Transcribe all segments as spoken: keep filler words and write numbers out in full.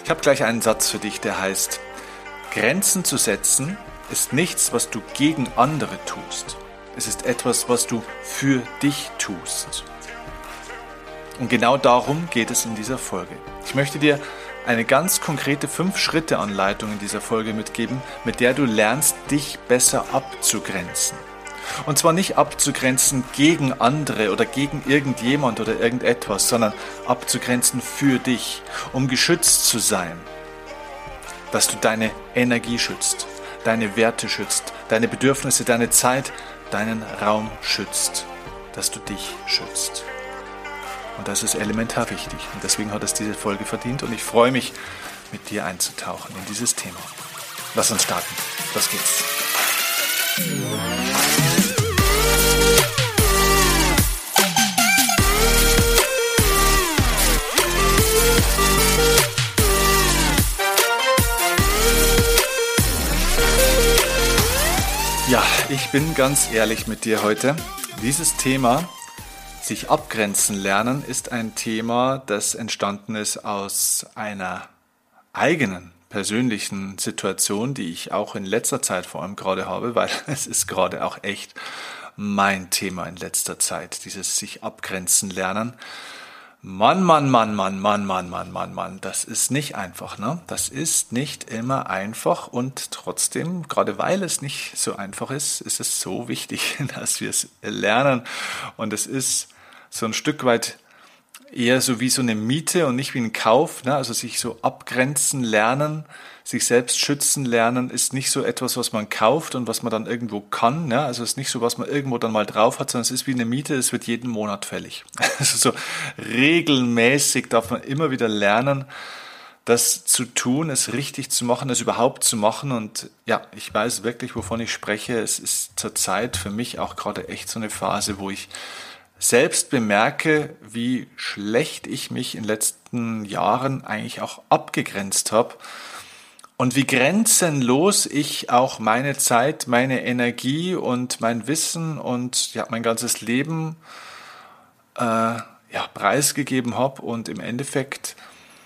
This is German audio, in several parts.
Ich habe gleich einen Satz für dich, der heißt: Grenzen zu setzen ist nichts, was du gegen andere tust. Es ist etwas, was du für dich tust. Und genau darum geht es in dieser Folge. Ich möchte dir eine ganz konkrete fünf-Schritte-Anleitung in dieser Folge mitgeben, mit der du lernst, dich besser abzugrenzen. Und zwar nicht abzugrenzen gegen andere oder gegen irgendjemand oder irgendetwas, sondern abzugrenzen für dich, um geschützt zu sein. Dass du deine Energie schützt, deine Werte schützt, deine Bedürfnisse, deine Zeit, deinen Raum schützt. Dass du dich schützt. Und das ist elementar wichtig. Und deswegen hat es diese Folge verdient. Und ich freue mich, mit dir einzutauchen in dieses Thema. Lass uns starten. Los geht's. Ja, ich bin ganz ehrlich mit dir heute. Dieses Thema, sich abgrenzen lernen, ist ein Thema, das entstanden ist aus einer eigenen persönlichen Situation, die ich auch in letzter Zeit vor allem gerade habe, weil es ist gerade auch echt mein Thema in letzter Zeit, dieses sich abgrenzen lernen. Mann, Mann, Mann, Mann, Mann, Mann, Mann, Mann, Mann, das ist nicht einfach, ne? Das ist nicht immer einfach und trotzdem, gerade weil es nicht so einfach ist, ist es so wichtig, dass wir es lernen. Und es ist so ein Stück weit eher so wie so eine Miete und nicht wie ein Kauf, ne? Also sich so abgrenzen lernen, sich selbst schützen lernen, ist nicht so etwas, was man kauft und was man dann irgendwo kann, ne? Also es ist nicht so, was man irgendwo dann mal drauf hat, sondern es ist wie eine Miete, es wird jeden Monat fällig. Also so regelmäßig darf man immer wieder lernen, das zu tun, es richtig zu machen, es überhaupt zu machen. Und ja, ich weiß wirklich, wovon ich spreche. Es ist zurzeit für mich auch gerade echt so eine Phase, wo ich selbst bemerke, wie schlecht ich mich in den letzten Jahren eigentlich auch abgegrenzt habe und wie grenzenlos ich auch meine Zeit, meine Energie und mein Wissen und ja mein ganzes Leben äh, ja preisgegeben habe und im Endeffekt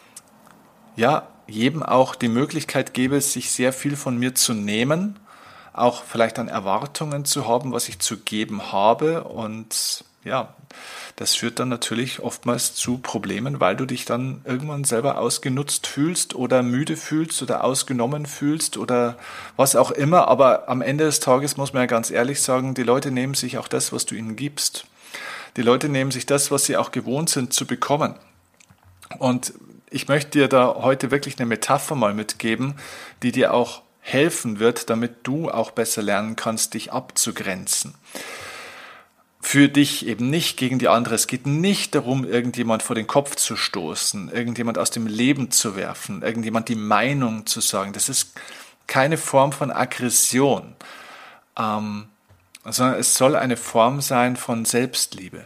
ja jedem auch die Möglichkeit gebe, sich sehr viel von mir zu nehmen, auch vielleicht an Erwartungen zu haben, was ich zu geben habe. Und ja, das führt dann natürlich oftmals zu Problemen, weil du dich dann irgendwann selber ausgenutzt fühlst oder müde fühlst oder ausgenommen fühlst oder was auch immer. Aber am Ende des Tages muss man ja ganz ehrlich sagen, die Leute nehmen sich auch das, was du ihnen gibst. Die Leute nehmen sich das, was sie auch gewohnt sind zu bekommen. Und ich möchte dir da heute wirklich eine Metapher mal mitgeben, die dir auch helfen wird, damit du auch besser lernen kannst, dich abzugrenzen. Für dich eben nicht gegen die andere. Es geht nicht darum, irgendjemand vor den Kopf zu stoßen, irgendjemand aus dem Leben zu werfen, irgendjemand die Meinung zu sagen. Das ist keine Form von Aggression, ähm, sondern es soll eine Form sein von Selbstliebe.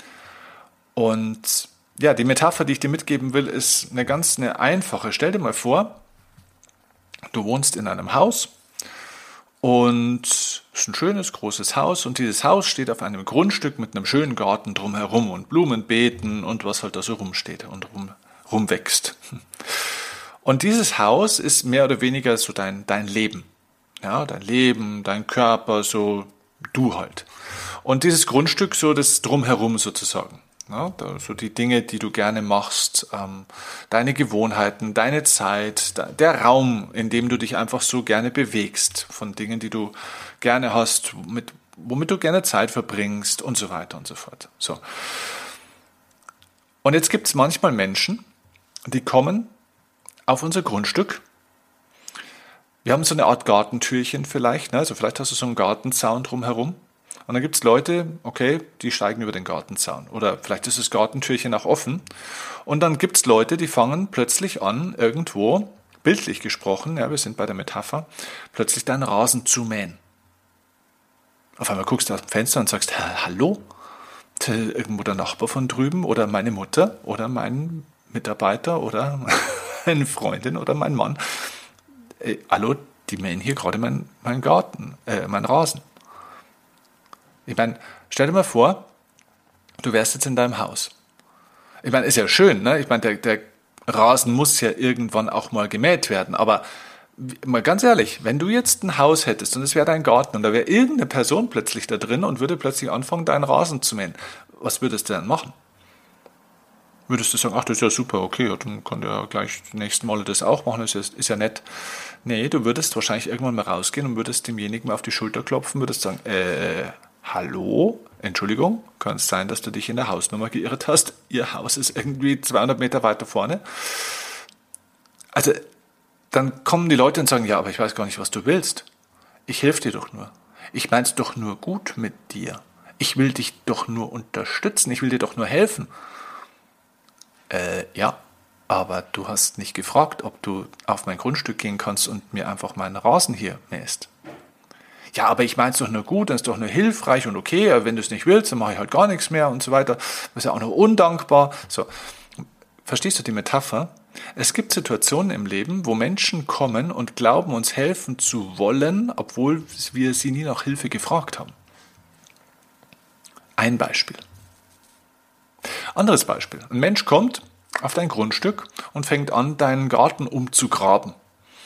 Und ja, die Metapher, die ich dir mitgeben will, ist eine ganz eine einfache. Stell dir mal vor, du wohnst in einem Haus und es ist ein schönes, großes Haus und dieses Haus steht auf einem Grundstück mit einem schönen Garten drumherum und Blumenbeeten und was halt da so rumsteht und rum, rumwächst. Und dieses Haus ist mehr oder weniger so dein, dein Leben. Ja, dein Leben, dein Körper, so du halt. Und dieses Grundstück so das Drumherum sozusagen. Ja, so die Dinge, die du gerne machst, ähm, deine Gewohnheiten, deine Zeit, der Raum, in dem du dich einfach so gerne bewegst, von Dingen, die du gerne hast, mit, womit du gerne Zeit verbringst und so weiter und so fort. So. Und jetzt gibt es manchmal Menschen, die kommen auf unser Grundstück. Wir haben so eine Art Gartentürchen vielleicht, ne? Also vielleicht hast du so einen Gartenzaun drumherum. Und dann gibt es Leute, okay, die steigen über den Gartenzaun. Oder vielleicht ist das Gartentürchen auch offen. Und dann gibt es Leute, die fangen plötzlich an, irgendwo, bildlich gesprochen, ja, wir sind bei der Metapher, plötzlich deinen Rasen zu mähen. Auf einmal guckst du aus dem Fenster und sagst, hallo? Irgendwo der Nachbar von drüben oder meine Mutter oder mein Mitarbeiter oder meine Freundin oder mein Mann. Äh, hallo, die mähen hier gerade meinen mein Garten, äh, meinen Rasen. Ich meine, stell dir mal vor, du wärst jetzt in deinem Haus. Ich meine, ist ja schön, ne? Ich meine, der, der Rasen muss ja irgendwann auch mal gemäht werden. Aber mal ganz ehrlich, wenn du jetzt ein Haus hättest und es wäre dein Garten und da wäre irgendeine Person plötzlich da drin und würde plötzlich anfangen, deinen Rasen zu mähen, was würdest du denn machen? Würdest du sagen, ach, das ist ja super, okay, ja, dann kann der ja gleich die nächsten Male das auch machen, das ist, ist ja nett. Nee, du würdest wahrscheinlich irgendwann mal rausgehen und würdest demjenigen mal auf die Schulter klopfen, würdest sagen, äh, hallo, Entschuldigung, kann es sein, dass du dich in der Hausnummer geirrt hast? Ihr Haus ist irgendwie zweihundert Meter weiter vorne. Also, dann kommen die Leute und sagen, ja, aber ich weiß gar nicht, was du willst. Ich helfe dir doch nur. Ich mein's doch nur gut mit dir. Ich will dich doch nur unterstützen, ich will dir doch nur helfen. Äh, ja, aber du hast nicht gefragt, ob du auf mein Grundstück gehen kannst und mir einfach meinen Rasen hier mähst. Ja, aber ich mein's doch nur gut, das ist doch nur hilfreich und okay, aber wenn du es nicht willst, dann mache ich halt gar nichts mehr und so weiter. Das ist ja auch nur undankbar. So, verstehst du die Metapher? Es gibt Situationen im Leben, wo Menschen kommen und glauben, uns helfen zu wollen, obwohl wir sie nie nach Hilfe gefragt haben. Ein Beispiel. Anderes Beispiel. Ein Mensch kommt auf dein Grundstück und fängt an, deinen Garten umzugraben.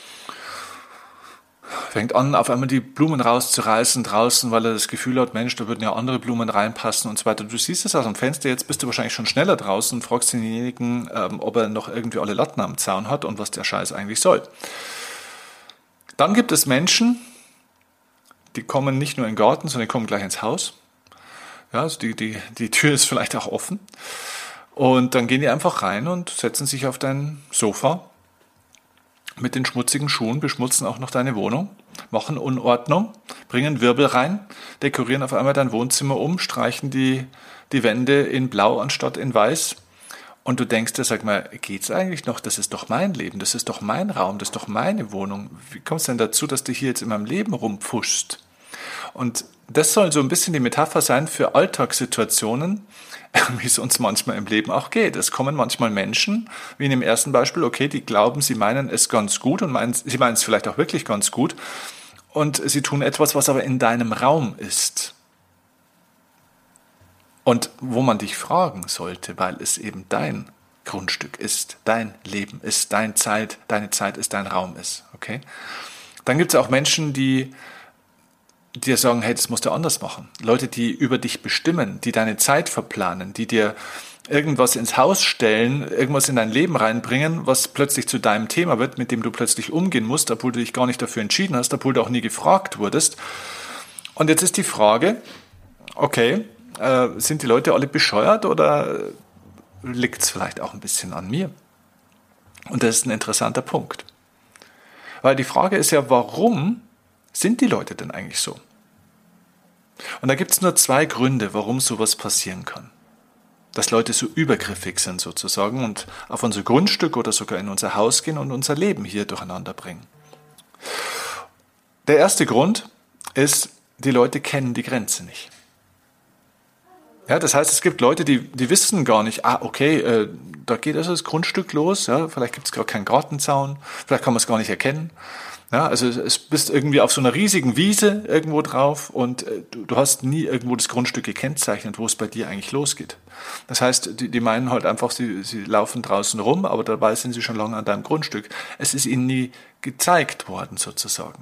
Fängt an, auf einmal die Blumen rauszureißen draußen, weil er das Gefühl hat, Mensch, da würden ja andere Blumen reinpassen und so weiter. Du siehst es aus dem Fenster, jetzt bist du wahrscheinlich schon schneller draußen und fragst denjenigen, ähm, ob er noch irgendwie alle Latten am Zaun hat und was der Scheiß eigentlich soll. Dann gibt es Menschen, die kommen nicht nur in den Garten, sondern die kommen gleich ins Haus. Ja, also die, die, die Tür ist vielleicht auch offen. Und dann gehen die einfach rein und setzen sich auf dein Sofa mit den schmutzigen Schuhen, beschmutzen auch noch deine Wohnung, machen Unordnung, bringen Wirbel rein, dekorieren auf einmal dein Wohnzimmer um, streichen die, die Wände in blau anstatt in weiß. Und du denkst dir, sag mal, geht's eigentlich noch? Das ist doch mein Leben, das ist doch mein Raum, das ist doch meine Wohnung. Wie kommst du denn dazu, dass du hier jetzt in meinem Leben rumpfuschst? Und das soll so ein bisschen die Metapher sein für Alltagssituationen, wie es uns manchmal im Leben auch geht. Es kommen manchmal Menschen, wie in dem ersten Beispiel, okay, die glauben, sie meinen es ganz gut und meinen, sie meinen es vielleicht auch wirklich ganz gut und sie tun etwas, was aber in deinem Raum ist. Und wo man dich fragen sollte, weil es eben dein Grundstück ist, dein Leben ist, deine Zeit, deine Zeit ist, dein Raum ist. Okay? Dann gibt es auch Menschen, die dir sagen, hey, das musst du anders machen. Leute, die über dich bestimmen, die deine Zeit verplanen, die dir irgendwas ins Haus stellen, irgendwas in dein Leben reinbringen, was plötzlich zu deinem Thema wird, mit dem du plötzlich umgehen musst, obwohl du dich gar nicht dafür entschieden hast, obwohl du auch nie gefragt wurdest. Und jetzt ist die Frage, okay, äh, sind die Leute alle bescheuert oder liegt es vielleicht auch ein bisschen an mir? Und das ist ein interessanter Punkt. Weil die Frage ist ja, warum sind die Leute denn eigentlich so? Und da gibt es nur zwei Gründe, warum sowas passieren kann. Dass Leute so übergriffig sind sozusagen und auf unser Grundstück oder sogar in unser Haus gehen und unser Leben hier durcheinander bringen. Der erste Grund ist, die Leute kennen die Grenze nicht. Ja, das heißt, es gibt Leute, die, die wissen gar nicht, ah, okay, äh, da geht also das Grundstück los, ja, vielleicht gibt es gar keinen Gartenzaun, vielleicht kann man es gar nicht erkennen. Ja, also es bist irgendwie auf so einer riesigen Wiese irgendwo drauf und äh, du, du hast nie irgendwo das Grundstück gekennzeichnet, wo es bei dir eigentlich losgeht. Das heißt, die, die meinen halt einfach, sie, sie laufen draußen rum, aber dabei sind sie schon lange an deinem Grundstück. Es ist ihnen nie gezeigt worden sozusagen.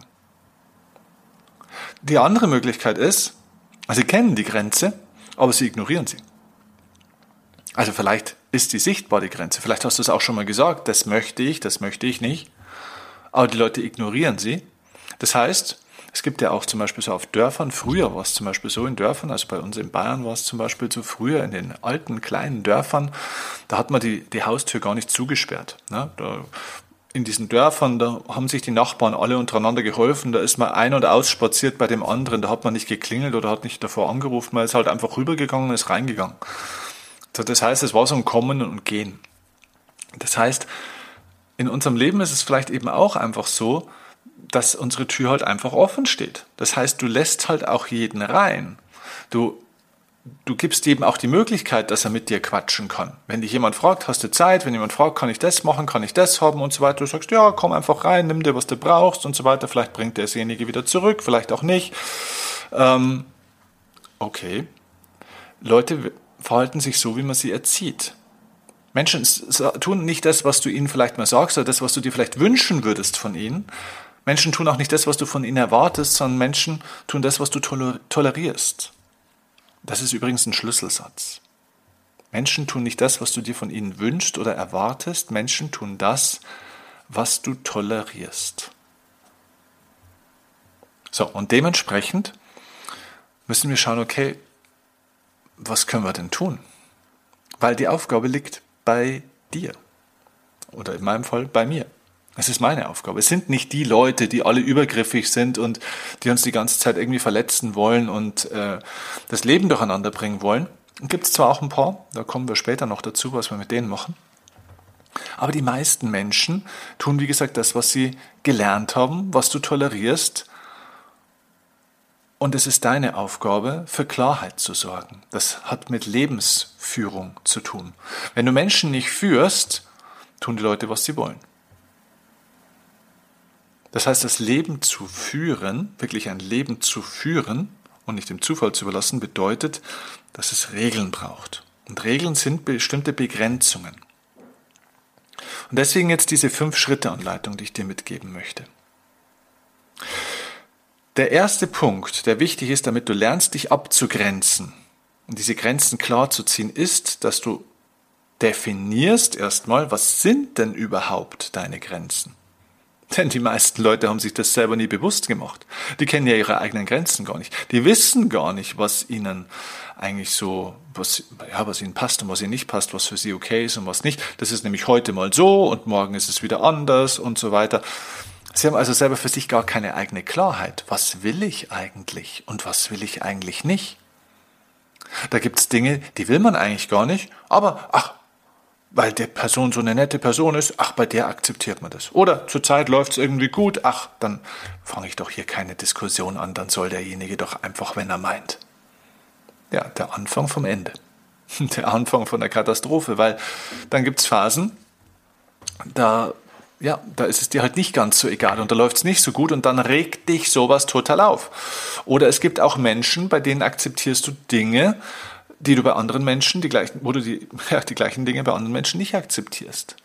Die andere Möglichkeit ist, sie kennen die Grenze, aber sie ignorieren sie. Also vielleicht ist sie sichtbar, die Grenze. Vielleicht hast du es auch schon mal gesagt, das möchte ich, das möchte ich nicht. Aber die Leute ignorieren sie. Das heißt, es gibt ja auch zum Beispiel so auf Dörfern, früher war es zum Beispiel so in Dörfern, also bei uns in Bayern war es zum Beispiel so früher in den alten, kleinen Dörfern, da hat man die, die Haustür gar nicht zugesperrt. Ne? Da, in diesen Dörfern, da haben sich die Nachbarn alle untereinander geholfen, da ist man ein- und ausspaziert bei dem anderen, da hat man nicht geklingelt oder hat nicht davor angerufen, man ist halt einfach rübergegangen und ist reingegangen. Das heißt, es war so ein Kommen und Gehen. Das heißt, in unserem Leben ist es vielleicht eben auch einfach so, dass unsere Tür halt einfach offen steht. Das heißt, du lässt halt auch jeden rein. Du, du gibst jedem auch die Möglichkeit, dass er mit dir quatschen kann. Wenn dich jemand fragt, hast du Zeit? Wenn jemand fragt, kann ich das machen, kann ich das haben und so weiter, du sagst, ja, komm einfach rein, nimm dir, was du brauchst und so weiter. Vielleicht bringt derjenige wieder zurück, vielleicht auch nicht. Ähm, okay. Leute verhalten sich so, wie man sie erzieht. Menschen tun nicht das, was du ihnen vielleicht mal sagst oder das, was du dir vielleicht wünschen würdest von ihnen. Menschen tun auch nicht das, was du von ihnen erwartest, sondern Menschen tun das, was du tolerierst. Das ist übrigens ein Schlüsselsatz. Menschen tun nicht das, was du dir von ihnen wünschst oder erwartest. Menschen tun das, was du tolerierst. So, und dementsprechend müssen wir schauen, okay, was können wir denn tun? Weil die Aufgabe liegt bei dir. Oder in meinem Fall bei mir. Es ist meine Aufgabe. Es sind nicht die Leute, die alle übergriffig sind und die uns die ganze Zeit irgendwie verletzen wollen und äh, das Leben durcheinander bringen wollen. Gibt es zwar auch ein paar, da kommen wir später noch dazu, was wir mit denen machen. Aber die meisten Menschen tun, wie gesagt, das, was sie gelernt haben, was du tolerierst. Und es ist deine Aufgabe, für Klarheit zu sorgen. Das hat mit Lebensführung zu tun. Wenn du Menschen nicht führst, tun die Leute, was sie wollen. Das heißt, das Leben zu führen, wirklich ein Leben zu führen und nicht dem Zufall zu überlassen, bedeutet, dass es Regeln braucht. Und Regeln sind bestimmte Begrenzungen. Und deswegen jetzt diese Fünf-Schritte-Anleitung, die ich dir mitgeben möchte. Der erste Punkt, der wichtig ist, damit du lernst, dich abzugrenzen und diese Grenzen klar zu ziehen, ist, dass du definierst erstmal, was sind denn überhaupt deine Grenzen? Denn die meisten Leute haben sich das selber nie bewusst gemacht. Die kennen ja ihre eigenen Grenzen gar nicht. Die wissen gar nicht, was ihnen eigentlich so, was, ja, was ihnen passt und was ihnen nicht passt, was für sie okay ist und was nicht. Das ist nämlich heute mal so und morgen ist es wieder anders und so weiter. Sie haben also selber für sich gar keine eigene Klarheit. Was will ich eigentlich und was will ich eigentlich nicht? Da gibt es Dinge, die will man eigentlich gar nicht, aber ach, weil der Person so eine nette Person ist, ach, bei der akzeptiert man das. Oder zurzeit läuft es irgendwie gut, ach, dann fange ich doch hier keine Diskussion an, dann soll derjenige doch einfach, wenn er meint. Ja, der Anfang vom Ende. Der Anfang von der Katastrophe, weil dann gibt es Phasen, da, ja, da ist es dir halt nicht ganz so egal und da läuft es nicht so gut und dann regt dich sowas total auf. Oder es gibt auch Menschen, bei denen akzeptierst du Dinge, die du bei anderen Menschen, die gleichen, wo du die, ja, die gleichen Dinge bei anderen Menschen nicht akzeptierst.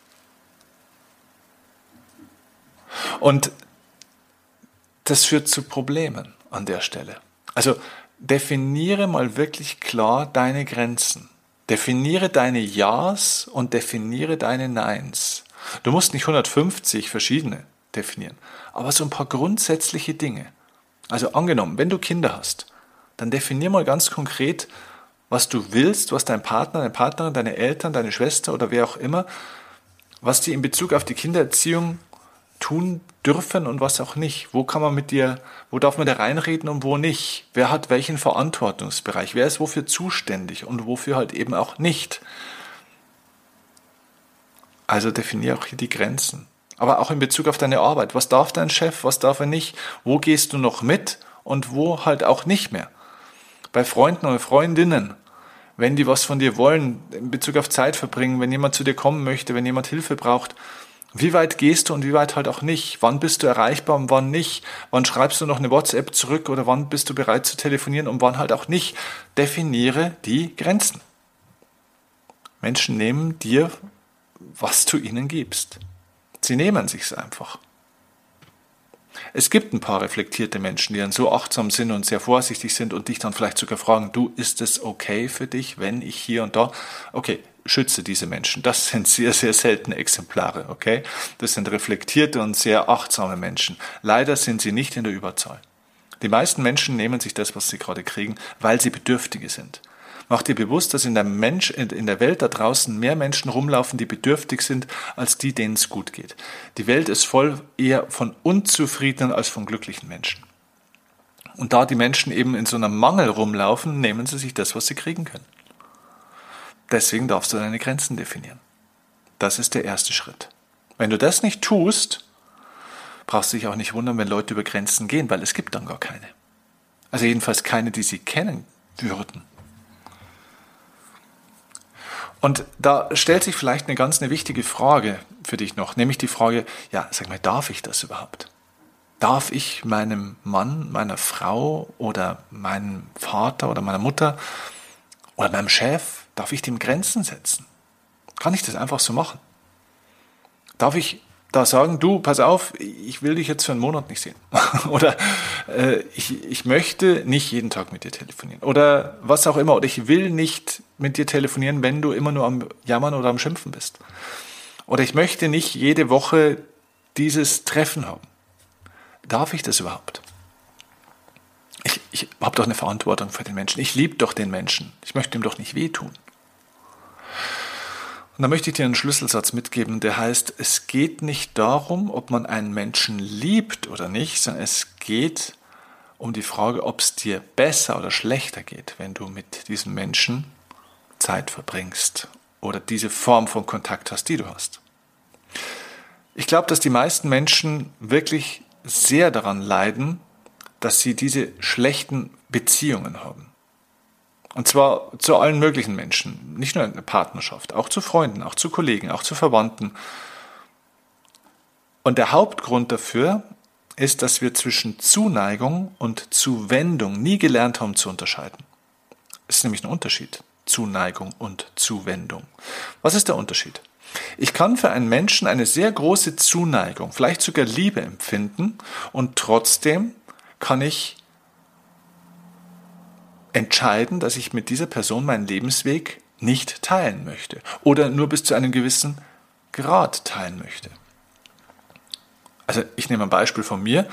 Und das führt zu Problemen an der Stelle. Also definiere mal wirklich klar deine Grenzen. Definiere deine Ja's und definiere deine Neins. Du musst nicht hundertfünfzig verschiedene definieren, aber so ein paar grundsätzliche Dinge. Also angenommen, wenn du Kinder hast, dann definier mal ganz konkret, was du willst, was dein Partner, deine Partnerin, deine Eltern, deine Schwester oder wer auch immer, was die in Bezug auf die Kindererziehung tun dürfen und was auch nicht. Wo kann man mit dir, wo darf man da reinreden und wo nicht? Wer hat welchen Verantwortungsbereich? Wer ist wofür zuständig und wofür halt eben auch nicht? Also definiere auch hier die Grenzen. Aber auch in Bezug auf deine Arbeit. Was darf dein Chef, was darf er nicht? Wo gehst du noch mit und wo halt auch nicht mehr? Bei Freunden oder Freundinnen, wenn die was von dir wollen, in Bezug auf Zeit verbringen, wenn jemand zu dir kommen möchte, wenn jemand Hilfe braucht, wie weit gehst du und wie weit halt auch nicht? Wann bist du erreichbar und wann nicht? Wann schreibst du noch eine WhatsApp zurück oder wann bist du bereit zu telefonieren und wann halt auch nicht? Definiere die Grenzen. Menschen nehmen dir, was du ihnen gibst. Sie nehmen sich's einfach. Es gibt ein paar reflektierte Menschen, die dann so achtsam sind und sehr vorsichtig sind und dich dann vielleicht sogar fragen, du, ist es okay für dich, wenn ich hier und da? Okay, schütze diese Menschen. Das sind sehr, sehr seltene Exemplare, okay? Das sind reflektierte und sehr achtsame Menschen. Leider sind sie nicht in der Überzahl. Die meisten Menschen nehmen sich das, was sie gerade kriegen, weil sie Bedürftige sind. Mach dir bewusst, dass in der, Mensch, in der Welt da draußen mehr Menschen rumlaufen, die bedürftig sind, als die, denen es gut geht. Die Welt ist voll eher von unzufriedenen als von glücklichen Menschen. Und da die Menschen eben in so einem Mangel rumlaufen, nehmen sie sich das, was sie kriegen können. Deswegen darfst du deine Grenzen definieren. Das ist der erste Schritt. Wenn du das nicht tust, brauchst du dich auch nicht wundern, wenn Leute über Grenzen gehen, weil es gibt dann gar keine. Also jedenfalls keine, die sie kennen würden. Und da stellt sich vielleicht eine ganz eine wichtige Frage für dich noch, nämlich die Frage, ja, sag mal, darf ich das überhaupt? Darf ich meinem Mann, meiner Frau oder meinem Vater oder meiner Mutter oder meinem Chef, darf ich dem Grenzen setzen? Kann ich das einfach so machen? Darf ich da sagen, du, pass auf, ich will dich jetzt für einen Monat nicht sehen. Oder äh, ich, ich möchte nicht jeden Tag mit dir telefonieren. Oder was auch immer. Oder ich will nicht mit dir telefonieren, wenn du immer nur am Jammern oder am Schimpfen bist. Oder ich möchte nicht jede Woche dieses Treffen haben. Darf ich das überhaupt? Ich, ich habe doch eine Verantwortung für den Menschen. Ich liebe doch den Menschen. Ich möchte ihm doch nicht wehtun. Und da möchte ich dir einen Schlüsselsatz mitgeben, der heißt, es geht nicht darum, ob man einen Menschen liebt oder nicht, sondern es geht um die Frage, ob es dir besser oder schlechter geht, wenn du mit diesem Menschen Zeit verbringst oder diese Form von Kontakt hast, die du hast. Ich glaube, dass die meisten Menschen wirklich sehr daran leiden, dass sie diese schlechten Beziehungen haben. Und zwar zu allen möglichen Menschen, nicht nur in der Partnerschaft, auch zu Freunden, auch zu Kollegen, auch zu Verwandten. Und der Hauptgrund dafür ist, dass wir zwischen Zuneigung und Zuwendung nie gelernt haben zu unterscheiden. Das ist nämlich ein Unterschied, Zuneigung und Zuwendung. Was ist der Unterschied? Ich kann für einen Menschen eine sehr große Zuneigung, vielleicht sogar Liebe empfinden und trotzdem kann ich entscheiden, dass ich mit dieser Person meinen Lebensweg nicht teilen möchte oder nur bis zu einem gewissen Grad teilen möchte. Also ich nehme ein Beispiel von mir.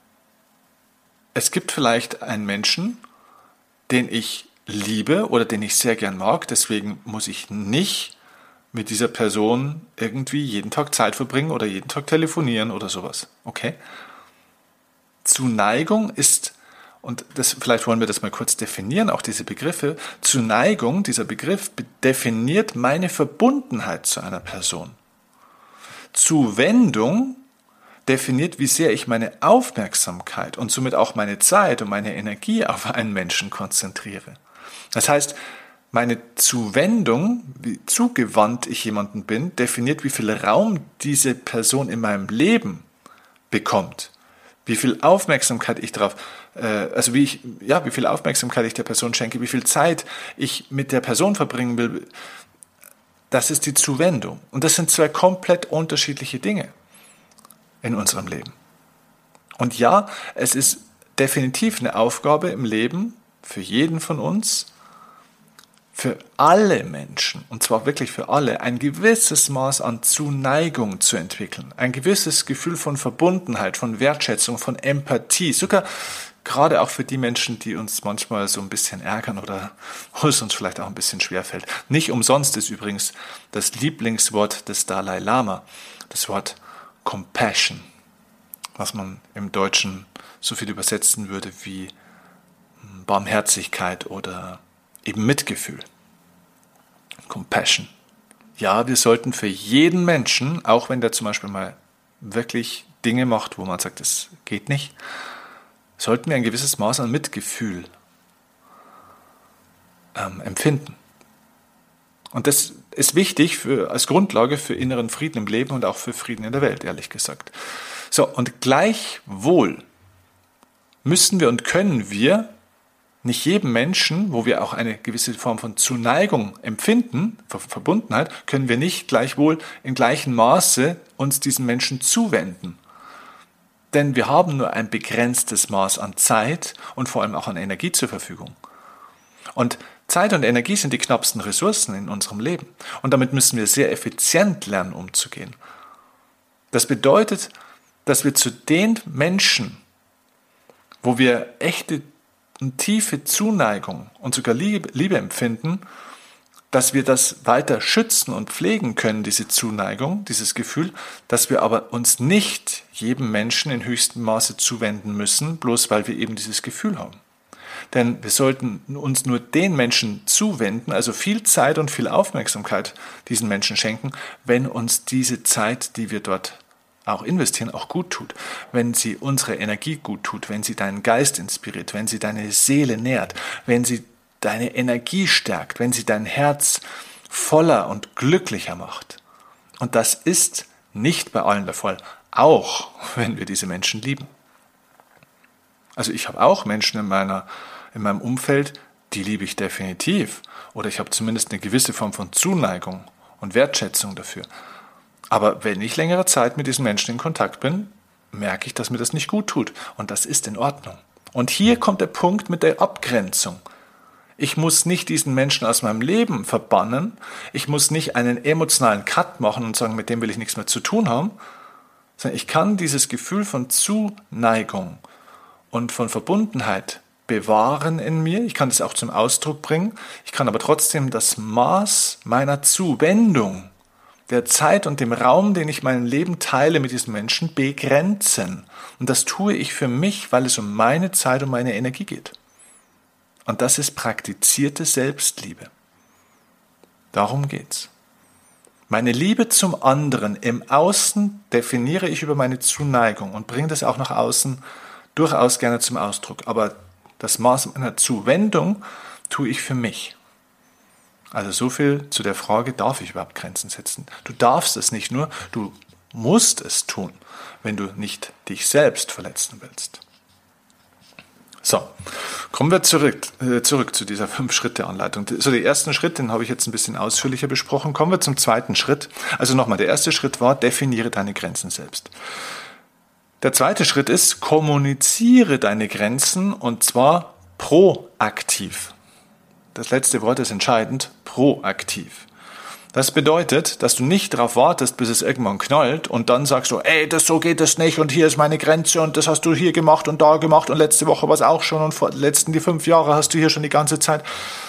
Es gibt vielleicht einen Menschen, den ich liebe oder den ich sehr gern mag, deswegen muss ich nicht mit dieser Person irgendwie jeden Tag Zeit verbringen oder jeden Tag telefonieren oder sowas. Okay? Zuneigung ist, und das, vielleicht wollen wir das mal kurz definieren, auch diese Begriffe. Zuneigung, dieser Begriff definiert meine Verbundenheit zu einer Person. Zuwendung definiert, wie sehr ich meine Aufmerksamkeit und somit auch meine Zeit und meine Energie auf einen Menschen konzentriere. Das heißt, meine Zuwendung, wie zugewandt ich jemanden bin, definiert, wie viel Raum diese Person in meinem Leben bekommt. Wie viel Aufmerksamkeit ich darauf, äh, also wie ich, ja, wie viel Aufmerksamkeit ich der Person schenke, wie viel Zeit ich mit der Person verbringen will, das ist die Zuwendung. Und das sind zwei komplett unterschiedliche Dinge in unserem Leben. Und ja, es ist definitiv eine Aufgabe im Leben für jeden von uns, für alle Menschen, und zwar wirklich für alle, ein gewisses Maß an Zuneigung zu entwickeln. Ein gewisses Gefühl von Verbundenheit, von Wertschätzung, von Empathie. Sogar gerade auch für die Menschen, die uns manchmal so ein bisschen ärgern oder wo es uns vielleicht auch ein bisschen schwerfällt. Nicht umsonst ist übrigens das Lieblingswort des Dalai Lama, das Wort Compassion, was man im Deutschen so viel übersetzen würde wie Barmherzigkeit oder eben Mitgefühl. Compassion. Ja, wir sollten für jeden Menschen, auch wenn der zum Beispiel mal wirklich Dinge macht, wo man sagt, das geht nicht, sollten wir ein gewisses Maß an Mitgefühl ähm, empfinden. Und das ist wichtig für, als Grundlage für inneren Frieden im Leben und auch für Frieden in der Welt, ehrlich gesagt. So, und gleichwohl müssen wir und können wir nicht jedem Menschen, wo wir auch eine gewisse Form von Zuneigung empfinden, Verbundenheit, können wir nicht gleichwohl in gleichem Maße uns diesen Menschen zuwenden. Denn wir haben nur ein begrenztes Maß an Zeit und vor allem auch an Energie zur Verfügung. Und Zeit und Energie sind die knappsten Ressourcen in unserem Leben. Und damit müssen wir sehr effizient lernen, umzugehen. Das bedeutet, dass wir zu den Menschen, wo wir echte und tiefe Zuneigung und sogar Liebe, Liebe empfinden, dass wir das weiter schützen und pflegen können, diese Zuneigung, dieses Gefühl, dass wir aber uns nicht jedem Menschen in höchstem Maße zuwenden müssen, bloß weil wir eben dieses Gefühl haben. Denn wir sollten uns nur den Menschen zuwenden, also viel Zeit und viel Aufmerksamkeit diesen Menschen schenken, wenn uns diese Zeit, die wir dort auch investieren, auch gut tut, wenn sie unsere Energie gut tut, wenn sie deinen Geist inspiriert, wenn sie deine Seele nährt, wenn sie deine Energie stärkt, wenn sie dein Herz voller und glücklicher macht. Und das ist nicht bei allen der Fall, auch wenn wir diese Menschen lieben. Also ich habe auch Menschen in meiner, in meinem Umfeld, die liebe ich definitiv, oder ich habe zumindest eine gewisse Form von Zuneigung und Wertschätzung dafür. Aber wenn ich längere Zeit mit diesen Menschen in Kontakt bin, merke ich, dass mir das nicht gut tut. Und das ist in Ordnung. Und hier kommt der Punkt mit der Abgrenzung. Ich muss nicht diesen Menschen aus meinem Leben verbannen. Ich muss nicht einen emotionalen Cut machen und sagen, mit dem will ich nichts mehr zu tun haben. Sondern ich kann dieses Gefühl von Zuneigung und von Verbundenheit bewahren in mir. Ich kann das auch zum Ausdruck bringen. Ich kann aber trotzdem das Maß meiner Zuwendung, der Zeit und dem Raum, den ich mein Leben teile mit diesen Menschen, begrenzen. Und das tue ich für mich, weil es um meine Zeit und meine Energie geht. Und das ist praktizierte Selbstliebe. Darum geht's. Meine Liebe zum anderen im Außen definiere ich über meine Zuneigung und bringe das auch nach außen durchaus gerne zum Ausdruck. Aber das Maß meiner Zuwendung tue ich für mich. Also so viel zu der Frage, darf ich überhaupt Grenzen setzen? Du darfst es nicht nur, du musst es tun, wenn du nicht dich selbst verletzen willst. So, kommen wir zurück, äh, zurück zu dieser Fünf-Schritte-Anleitung. So, den ersten Schritt, den habe ich jetzt ein bisschen ausführlicher besprochen. Kommen wir zum zweiten Schritt. Also nochmal, der erste Schritt war, definiere deine Grenzen selbst. Der zweite Schritt ist, kommuniziere deine Grenzen und zwar proaktiv. Das letzte Wort ist entscheidend, proaktiv. Das bedeutet, dass du nicht darauf wartest, bis es irgendwann knallt und dann sagst du, ey, das so geht es nicht und hier ist meine Grenze und das hast du hier gemacht und da gemacht und letzte Woche war es auch schon und vor den letzten die fünf Jahre hast du hier schon die ganze Zeit.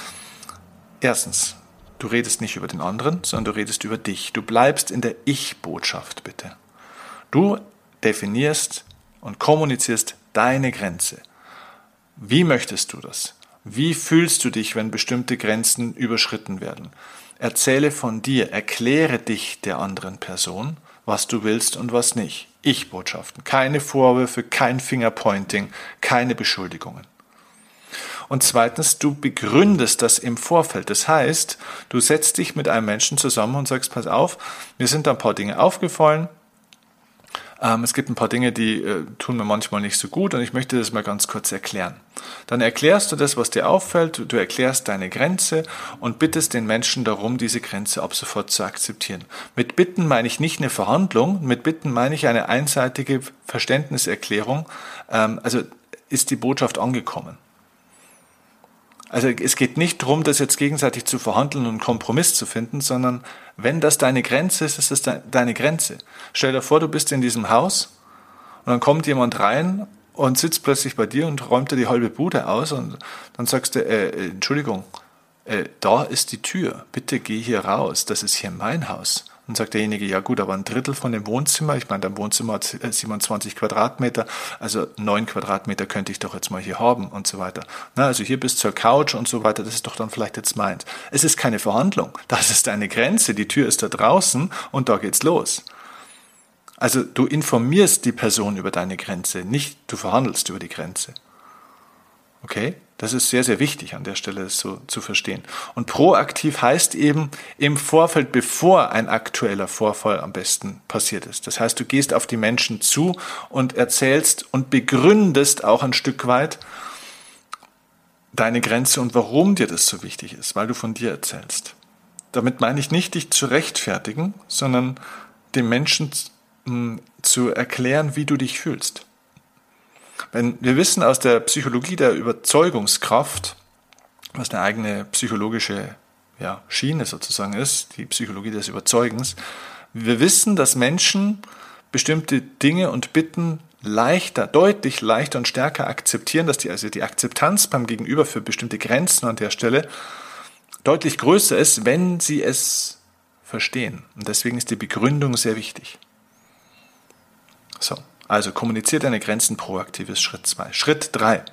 Erstens, du redest nicht über den anderen, sondern du redest über dich. Du bleibst in der Ich-Botschaft, bitte. Du definierst und kommunizierst deine Grenze. Wie möchtest du das? Wie fühlst du dich, wenn bestimmte Grenzen überschritten werden? Erzähle von dir, erkläre dich der anderen Person, was du willst und was nicht. Ich-Botschaften, keine Vorwürfe, kein Fingerpointing, keine Beschuldigungen. Und zweitens, du begründest das im Vorfeld. Das heißt, du setzt dich mit einem Menschen zusammen und sagst, pass auf, mir sind da ein paar Dinge aufgefallen. Ähm, es gibt ein paar Dinge, die äh, tun mir manchmal nicht so gut und ich möchte das mal ganz kurz erklären. Dann erklärst du das, was dir auffällt, du erklärst deine Grenze und bittest den Menschen darum, diese Grenze ab sofort zu akzeptieren. Mit Bitten meine ich nicht eine Verhandlung, mit Bitten meine ich eine einseitige Verständniserklärung, ähm, also ist die Botschaft angekommen. Also es geht nicht darum, das jetzt gegenseitig zu verhandeln und einen Kompromiss zu finden, sondern wenn das deine Grenze ist, ist das deine Grenze. Stell dir vor, du bist in diesem Haus und dann kommt jemand rein und sitzt plötzlich bei dir und räumt dir die halbe Bude aus und dann sagst du, äh, Entschuldigung, äh, da ist die Tür, bitte geh hier raus, das ist hier mein Haus. Und sagt derjenige, ja gut, aber ein Drittel von dem Wohnzimmer, ich meine, dein Wohnzimmer hat siebenundzwanzig Quadratmeter, also neun Quadratmeter könnte ich doch jetzt mal hier haben und so weiter. Na, also hier bis zur Couch und so weiter, das ist doch dann vielleicht jetzt meins. Es ist keine Verhandlung, das ist deine Grenze, die Tür ist da draußen und da geht's los. Also du informierst die Person über deine Grenze, nicht du verhandelst über die Grenze. Okay? Das ist sehr, sehr wichtig an der Stelle, das so zu verstehen. Und proaktiv heißt eben im Vorfeld, bevor ein aktueller Vorfall am besten passiert ist. Das heißt, du gehst auf die Menschen zu und erzählst und begründest auch ein Stück weit deine Grenze und warum dir das so wichtig ist, weil du von dir erzählst. Damit meine ich nicht, dich zu rechtfertigen, sondern dem Menschen zu erklären, wie du dich fühlst. Wenn wir wissen aus der Psychologie der Überzeugungskraft, was eine eigene psychologische ja, Schiene sozusagen ist, die Psychologie des Überzeugens, wir wissen, dass Menschen bestimmte Dinge und Bitten leichter, deutlich leichter und stärker akzeptieren, dass die, also die Akzeptanz beim Gegenüber für bestimmte Grenzen an der Stelle deutlich größer ist, wenn sie es verstehen. Und deswegen ist die Begründung sehr wichtig. So. Also kommuniziere deine Grenzen proaktiv ist Schritt zwei. Schritt drei.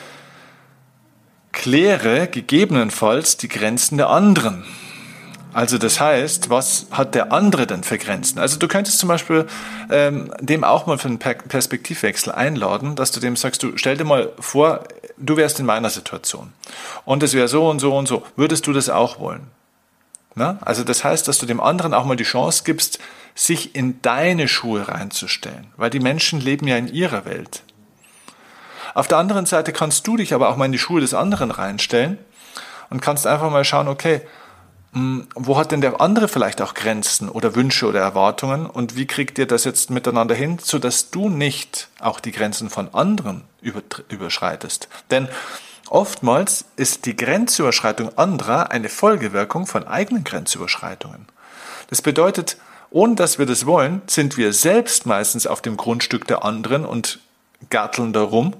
Kläre gegebenenfalls die Grenzen der anderen. Also das heißt, was hat der andere denn für Grenzen? Also du könntest zum Beispiel ähm, dem auch mal für einen Perspektivwechsel einladen, dass du dem sagst, du stell dir mal vor, du wärst in meiner Situation und es wäre so und so und so. Würdest du das auch wollen? Na? Also das heißt, dass du dem anderen auch mal die Chance gibst, sich in deine Schuhe reinzustellen, weil die Menschen leben ja in ihrer Welt. Auf der anderen Seite kannst du dich aber auch mal in die Schuhe des anderen reinstellen und kannst einfach mal schauen, okay, Wo hat denn der andere vielleicht auch Grenzen oder Wünsche oder Erwartungen und wie kriegt ihr das jetzt miteinander hin, sodass du nicht auch die Grenzen von anderen überschreitest? Denn oftmals ist die Grenzüberschreitung anderer eine Folgewirkung von eigenen Grenzüberschreitungen. Das bedeutet, ohne dass wir das wollen, sind wir selbst meistens auf dem Grundstück der anderen und garteln da rum.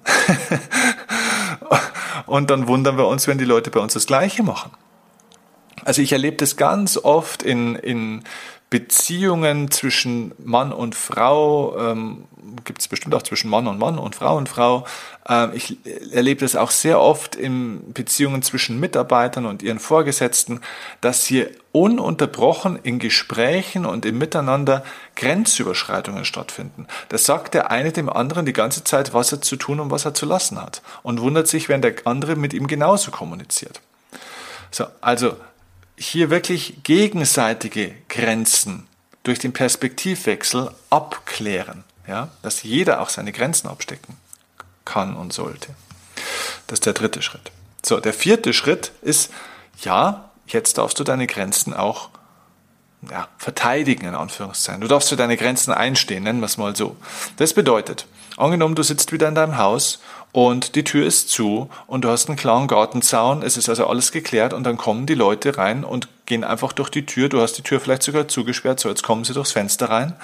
Und dann wundern wir uns, wenn die Leute bei uns das Gleiche machen. Also ich erlebe das ganz oft in, in Beziehungen zwischen Mann und Frau, ähm, gibt es bestimmt auch zwischen Mann und Mann und Frau und Frau. Ähm, ich erlebe das auch sehr oft in Beziehungen zwischen Mitarbeitern und ihren Vorgesetzten, dass hier ununterbrochen in Gesprächen und im Miteinander Grenzüberschreitungen stattfinden. Das sagt der eine dem anderen die ganze Zeit, was er zu tun und was er zu lassen hat und wundert sich, wenn der andere mit ihm genauso kommuniziert. So, also hier wirklich gegenseitige Grenzen durch den Perspektivwechsel abklären, ja, dass jeder auch seine Grenzen abstecken kann und sollte. Das ist der dritte Schritt. So, der vierte Schritt ist, ja, jetzt darfst du deine Grenzen auch ja, verteidigen, in Anführungszeichen. Du darfst für deine Grenzen einstehen, nennen wir es mal so. Das bedeutet, angenommen, du sitzt wieder in deinem Haus und die Tür ist zu und du hast einen klaren Gartenzaun, es ist also alles geklärt und dann kommen die Leute rein und gehen einfach durch die Tür, du hast die Tür vielleicht sogar zugesperrt, so jetzt kommen sie durchs Fenster rein.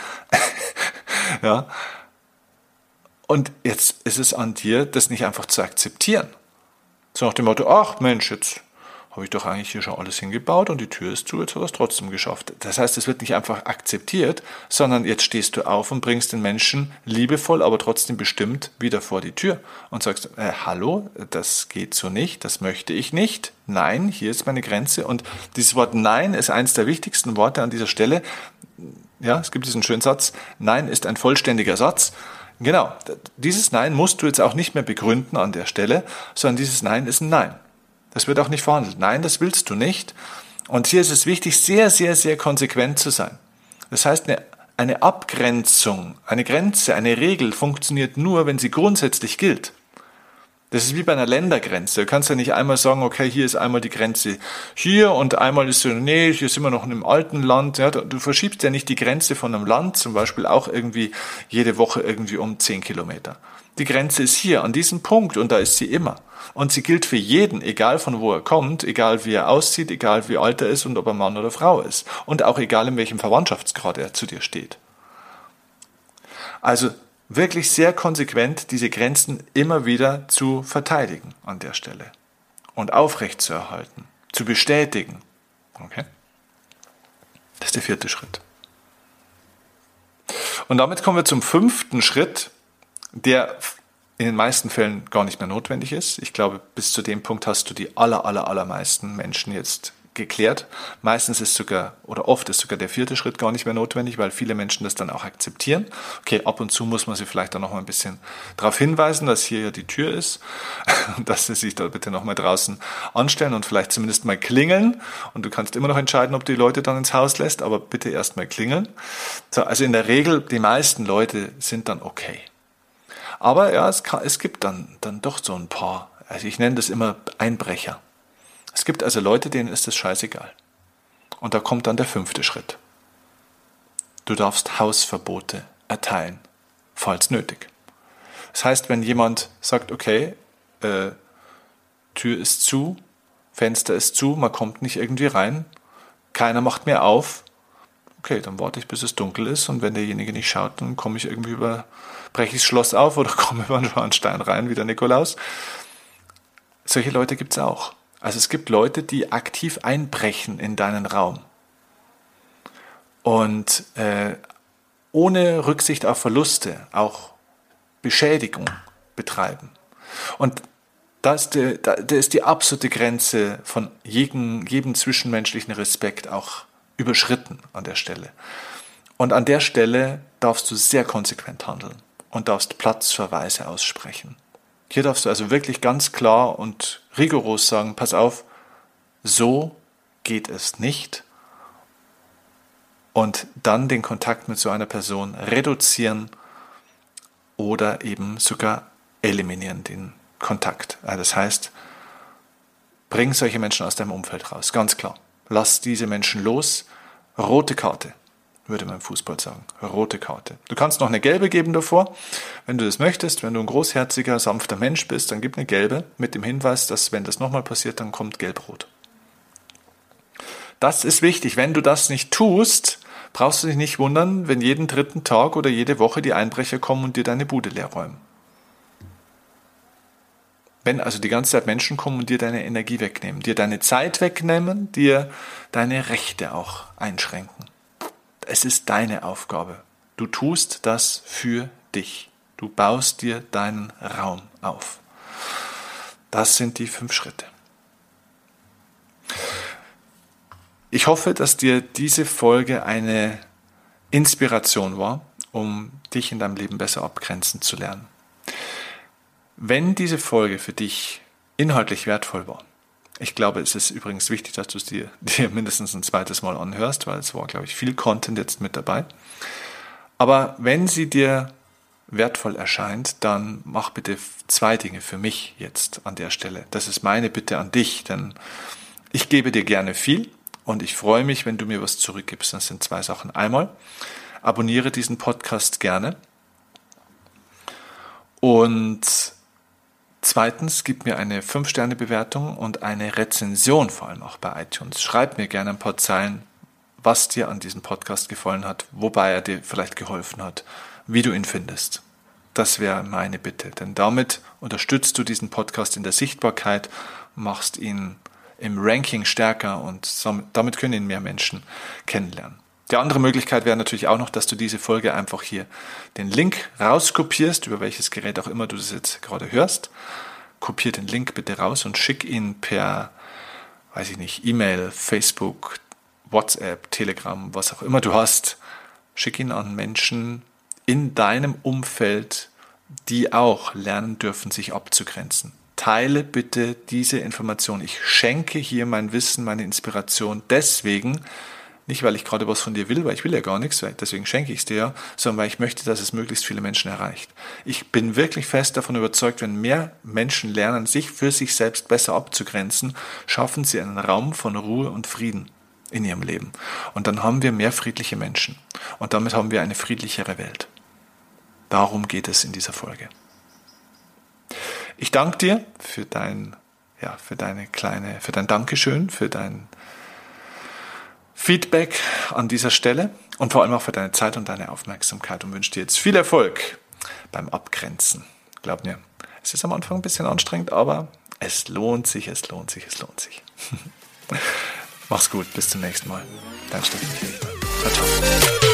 Ja. Und jetzt ist es an dir, das nicht einfach zu akzeptieren. So nach dem Motto, ach Mensch, jetzt habe ich doch eigentlich hier schon alles hingebaut und die Tür ist zu, jetzt hat er es trotzdem geschafft. Das heißt, es wird nicht einfach akzeptiert, sondern jetzt stehst du auf und bringst den Menschen liebevoll, aber trotzdem bestimmt wieder vor die Tür und sagst, äh, hallo, das geht so nicht, das möchte ich nicht. Nein, hier ist meine Grenze. Und dieses Wort Nein ist eines der wichtigsten Worte an dieser Stelle. Ja, es gibt diesen schönen Satz, Nein ist ein vollständiger Satz. Genau, dieses Nein musst du jetzt auch nicht mehr begründen an der Stelle, sondern dieses Nein ist ein Nein. Das wird auch nicht verhandelt. Nein, das willst du nicht. Und hier ist es wichtig, sehr, sehr, sehr konsequent zu sein. Das heißt, eine, eine Abgrenzung, eine Grenze, eine Regel funktioniert nur, wenn sie grundsätzlich gilt. Das ist wie bei einer Ländergrenze. Du kannst ja nicht einmal sagen, okay, hier ist einmal die Grenze hier und einmal ist so, nee, hier sind wir noch in einem alten Land. Ja, du verschiebst ja nicht die Grenze von einem Land, zum Beispiel auch irgendwie jede Woche irgendwie um zehn Kilometer. Die Grenze ist hier, an diesem Punkt und da ist sie immer. Und sie gilt für jeden, egal von wo er kommt, egal wie er aussieht, egal wie alt er ist und ob er Mann oder Frau ist. Und auch egal in welchem Verwandtschaftsgrad er zu dir steht. Also wirklich sehr konsequent diese Grenzen immer wieder zu verteidigen an der Stelle. Und aufrechtzuerhalten, zu bestätigen. Okay? Das ist der vierte Schritt. Und damit kommen wir zum fünften Schritt, der in den meisten Fällen gar nicht mehr notwendig ist. Ich glaube, bis zu dem Punkt hast du die aller, aller, allermeisten Menschen jetzt geklärt. Meistens ist sogar, oder oft ist sogar der vierte Schritt gar nicht mehr notwendig, weil viele Menschen das dann auch akzeptieren. Okay, ab und zu muss man sie vielleicht dann noch mal ein bisschen darauf hinweisen, dass hier ja die Tür ist und dass sie sich da bitte noch mal draußen anstellen und vielleicht zumindest mal klingeln. Und du kannst immer noch entscheiden, ob du die Leute dann ins Haus lässt, aber bitte erst mal klingeln. So, also in der Regel, die meisten Leute sind dann okay. Aber ja, es, kann, es gibt dann, dann doch so ein paar, also ich nenne das immer Einbrecher. Es gibt also Leute, denen ist das scheißegal. Und da kommt dann der fünfte Schritt. Du darfst Hausverbote erteilen, falls nötig. Das heißt, wenn jemand sagt, okay, äh, Tür ist zu, Fenster ist zu, man kommt nicht irgendwie rein, keiner macht mehr auf, okay, dann warte ich, bis es dunkel ist und wenn derjenige nicht schaut, dann komme ich irgendwie über, breche ich das Schloss auf oder komme über einen Schornstein rein, wie der Nikolaus. Solche Leute gibt es auch. Also es gibt Leute, die aktiv einbrechen in deinen Raum und äh, ohne Rücksicht auf Verluste auch Beschädigung betreiben. Und da ist die, da ist die absolute Grenze von jedem, jedem zwischenmenschlichen Respekt auch überschritten an der Stelle. Und an der Stelle darfst du sehr konsequent handeln und darfst Platzverweise aussprechen. Hier darfst du also wirklich ganz klar und rigoros sagen, pass auf, so geht es nicht. Und dann den Kontakt mit so einer Person reduzieren oder eben sogar eliminieren, den Kontakt. Das heißt, bring solche Menschen aus deinem Umfeld raus, ganz klar. lass diese Menschen los. Rote Karte, würde man im Fußball sagen. Rote Karte. Du kannst noch eine gelbe geben davor, wenn du das möchtest. Wenn du ein großherziger, sanfter Mensch bist, dann gib eine gelbe mit dem Hinweis, dass wenn das nochmal passiert, dann kommt gelb-rot. Das ist wichtig. Wenn du das nicht tust, brauchst du dich nicht wundern, wenn jeden dritten Tag oder jede Woche die Einbrecher kommen und dir deine Bude leer räumen. Wenn also die ganze Zeit Menschen kommen und dir deine Energie wegnehmen, dir deine Zeit wegnehmen, dir deine Rechte auch einschränken. Es ist deine Aufgabe. Du tust das für dich. Du baust dir deinen Raum auf. Das sind die fünf Schritte. Ich hoffe, dass dir diese Folge eine Inspiration war, um dich in deinem Leben besser abgrenzen zu lernen. Wenn diese Folge für dich inhaltlich wertvoll war, ich glaube, es ist übrigens wichtig, dass du es dir, dir mindestens ein zweites Mal anhörst, weil es war, glaube ich, viel Content jetzt mit dabei. Aber wenn sie dir wertvoll erscheint, dann mach bitte zwei Dinge für mich jetzt an der Stelle. Das ist meine Bitte an dich, denn ich gebe dir gerne viel und ich freue mich, wenn du mir was zurückgibst. Das sind zwei Sachen. Einmal, abonniere diesen Podcast gerne und zweitens, gib mir eine fünf Sterne Bewertung und eine Rezension, vor allem auch bei iTunes. Schreib mir gerne ein paar Zeilen, was dir an diesem Podcast gefallen hat, wobei er dir vielleicht geholfen hat, wie du ihn findest. Das wäre meine Bitte, denn damit unterstützt du diesen Podcast in der Sichtbarkeit, machst ihn im Ranking stärker und damit können ihn mehr Menschen kennenlernen. Die andere Möglichkeit wäre natürlich auch noch, dass du diese Folge einfach hier den Link rauskopierst, über welches Gerät auch immer du das jetzt gerade hörst. Kopier den Link bitte raus und schick ihn per, weiß ich nicht, E-Mail, Facebook, WhatsApp, Telegram, was auch immer du hast. Schick ihn an Menschen in deinem Umfeld, die auch lernen dürfen, sich abzugrenzen. Teile bitte diese Information. Ich schenke hier mein Wissen, meine Inspiration deswegen, nicht, weil ich gerade was von dir will, weil ich will ja gar nichts, deswegen schenke ich es dir ja, sondern weil ich möchte, dass es möglichst viele Menschen erreicht. Ich bin wirklich fest davon überzeugt, wenn mehr Menschen lernen, sich für sich selbst besser abzugrenzen, schaffen sie einen Raum von Ruhe und Frieden in ihrem Leben. Und dann haben wir mehr friedliche Menschen. Und damit haben wir eine friedlichere Welt. Darum geht es in dieser Folge. Ich danke dir für dein, ja, für deine kleine, für dein Dankeschön, für dein Feedback an dieser Stelle und vor allem auch für deine Zeit und deine Aufmerksamkeit und wünsche dir jetzt viel Erfolg beim Abgrenzen. Glaub mir, es ist am Anfang ein bisschen anstrengend, aber es lohnt sich, es lohnt sich, es lohnt sich. Mach's gut, bis zum nächsten Mal. Dein Steffen Kirchner. Ciao, ciao.